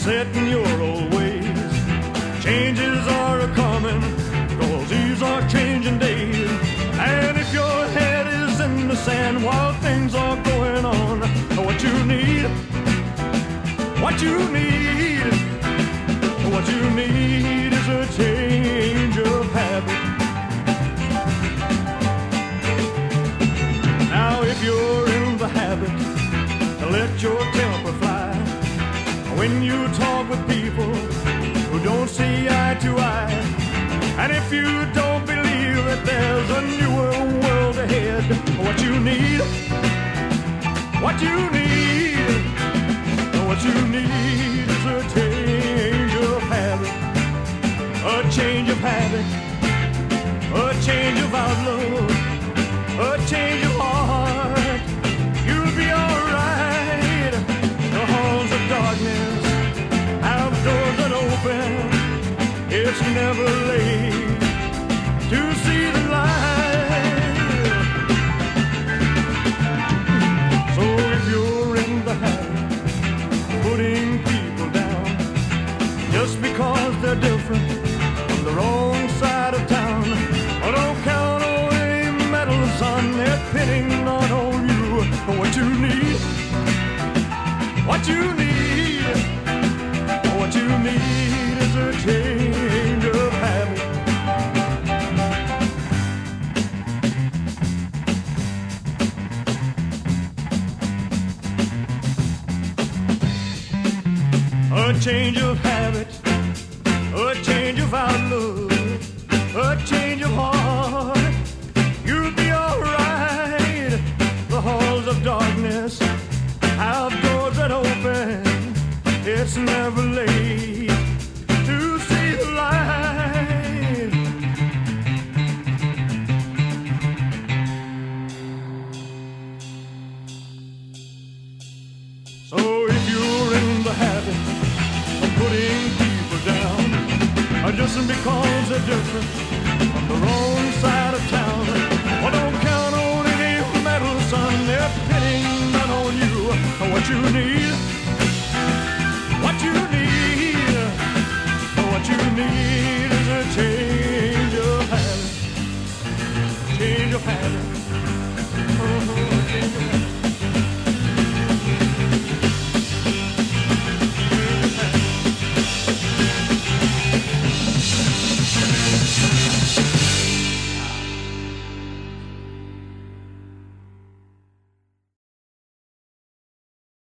set in your old ways. Changes are a-coming, 'cause these are changing days. And if your head is in the sand while things are going on, what you need, what you need, what you need is a change of habit. Now if you're in the habit to let your temper fly, when you talk with people who don't see eye to eye, and if you don't believe that there's a newer world ahead, what you need, what you need, what you need is a change of habit, a change of habit, a change of outlook, a change of heart. You'll be alright. The halls of darkness have doors that open. It's never late to see the light. So if you're in the habit of putting people down just because they're different from the wrong side of town, don't count on any medal, son. They're pinning not on you. What you need, what you need, what you need is a change of habit. A change of habit, a change of outlook, a change of heart. You'll be alright. The halls of darkness have doors that open. It's never late to see the light. So if you're in the habit of putting people down, just because they're different from the wrong side of town, don't count on any metal, son. They're pinning not on you. What you need,